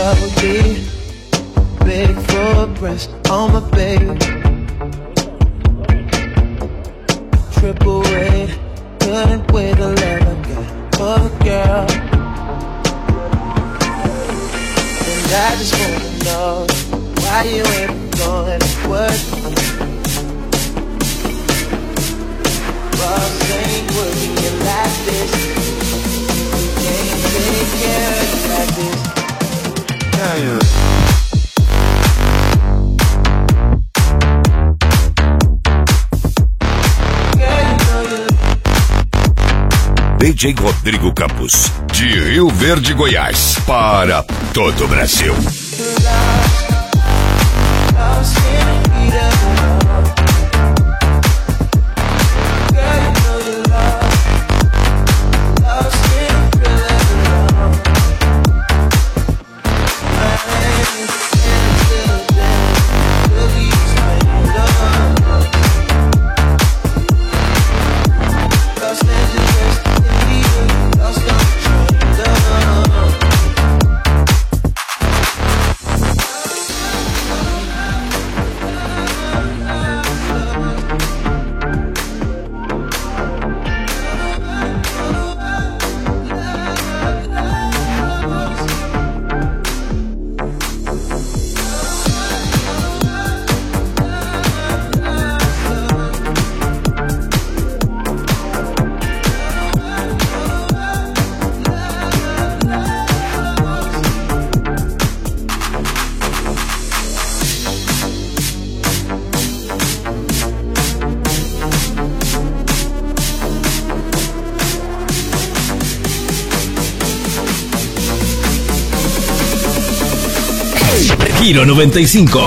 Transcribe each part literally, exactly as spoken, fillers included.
double D, big full breast on my baby. Triple weight, couldn't wait the love I got for the girl. And I just wanna know why you ain't going to work. Boss ain't working like this. Can't take care of you like this. Yeah, yeah. D J Rodrigo Campos, de Rio Verde, Goiás, para todo o Brasil. Giro noventa y cinco.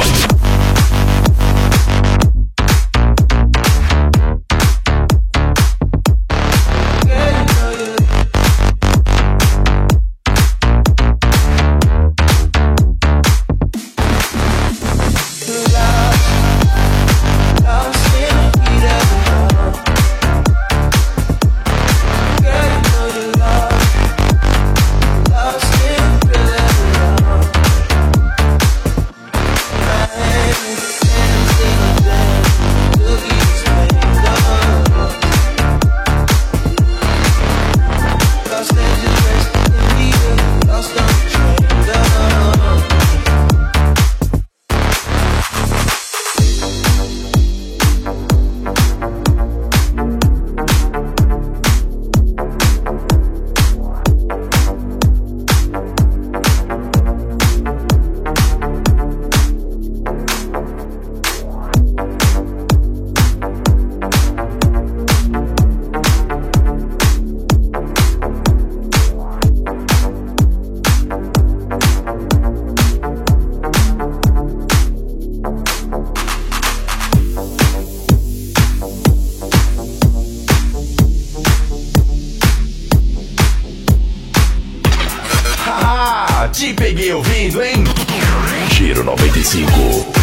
Te peguei ouvindo, hein? Giro noventa e cinco.